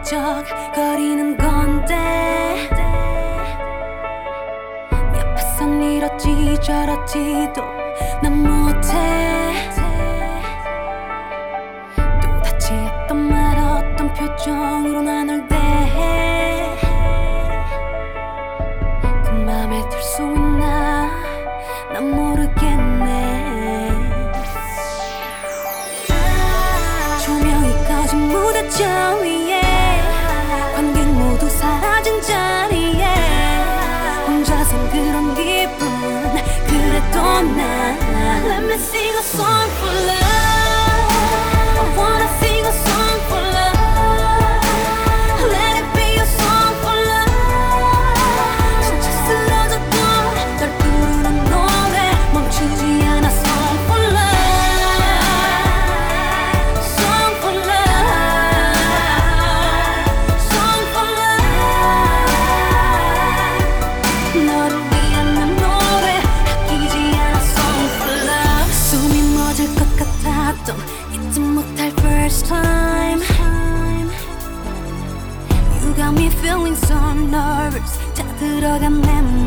삐쩍거리는 건데 옆에선 이렇지 저렇지도 난 못해. 도대체 어떤 말 어떤 표정으로 나 널 대해. 그 맘에 들 수 있나 난 모르겠네. 조명이 꺼진 무대저 위에 관객 모두 사라진 자리에 혼자선 그런 기분. 그래도 난 Let me sing a song for love. I wanna sing a song for love. Let it be a song for love. 진짜 쓰러져도 널 부르는 노래 멈추지 않아. Song for love. Song for love. Song for love. 너를 위한 내 노래 아끼지 않아. Song for love. 숨이 멎을 것 같았던 잊지 못할 first time. You got me feeling so nervous. 다 들어간 내 맘.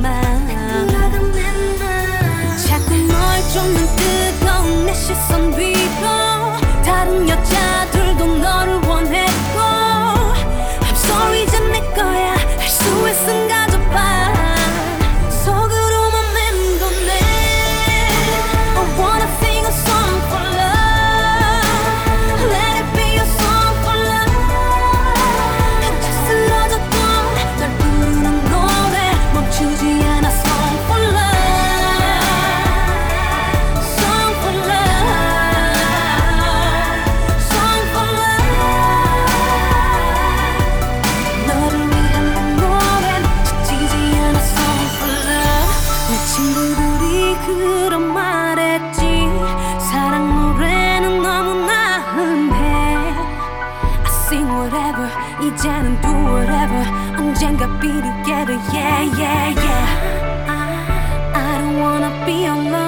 자꾸 널 쫓는 뜨거운 내 시선 위로 다른 여자들도 너를 원했고 I'm sorry 이제 내 거야. 할 수 있음 가져봐. 속으로만 맴도네. I wanna sing a song for love. Let it be a song for love. 한참 쓰러져도 널 부르는 노래 멈추지 않아. Song for love. Song for love. Song for love. 너를 위한 내 노래는 지치지 않아. Song for love. 내 친구들이 그런 말했지. 사랑 노래는 너무나 흔해. I sing whatever 이제는 do whatever. 언젠가 be together yeah yeah yeah. I don't wanna be alone.